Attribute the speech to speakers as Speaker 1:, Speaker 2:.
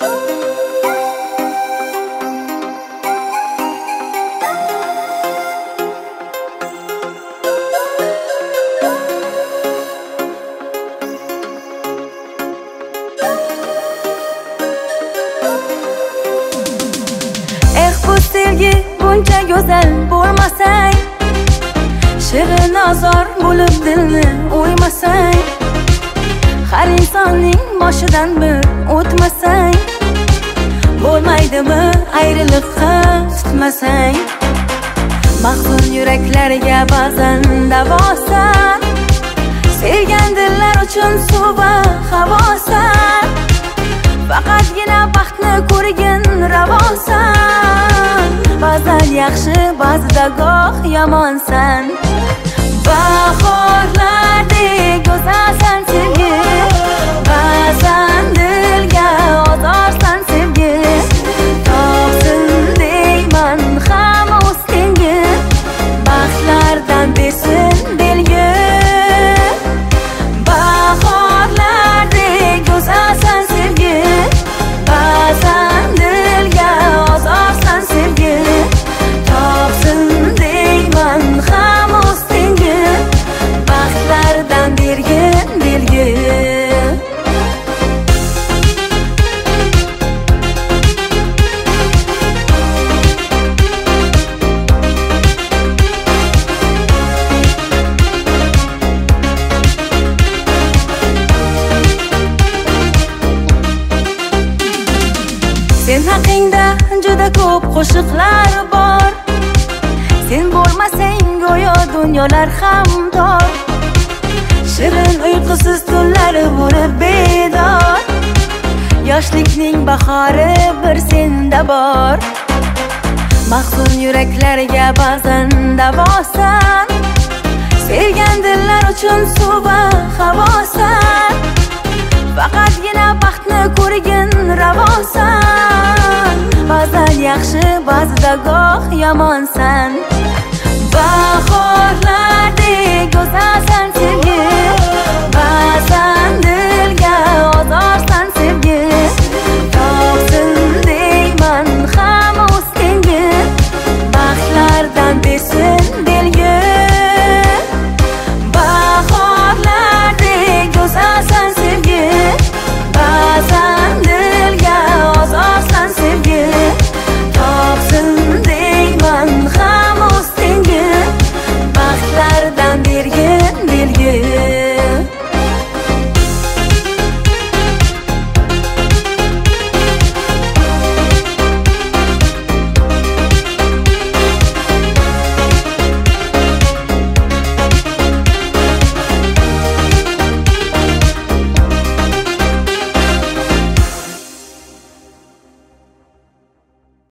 Speaker 1: Bu sevgi buncha go'zal bo'lmasang, shirin azor bo'lib dilni o'ymasang, har insonning boshidan bir o'tmasang, bo'lmaydimi ayriliqqa tutmasang, mahzun yuraklarga ba'zan davosan, sevgan dillar uchun suv va havosan, faqatgina baxtni ko'rgin ravosan, ba'zan yaxshi ba'zida goh yomonsan. Bahorlardek go'zalsan sevgi, ba'zan dilga ozorsan sevgi, topsin deyman ham o'z tengi, baxtlardan bersin belgi. Bahorlardek go'zalsan sevgi, ba'zan dilga ozorsan sevgi, topsin deyman ham o'z tengi, baxtlardan bergin belgi. Sen haqingda juda ko'p qo'shiqlar bor, sen bo'lmasang go'yo dunyolar ham tor, shirin uyqusiz tunlar bo'lib bedor, yoshlikning bahori bir senda bor, mahzun yuraklarga ba'zan davosan, sevgan dillar uchun suv va havosan, faqatgina baxtni ko'rgin ravosan, ba'zan yaxshi ba'zida goh yomonsan. Bahorlardek go'zalsan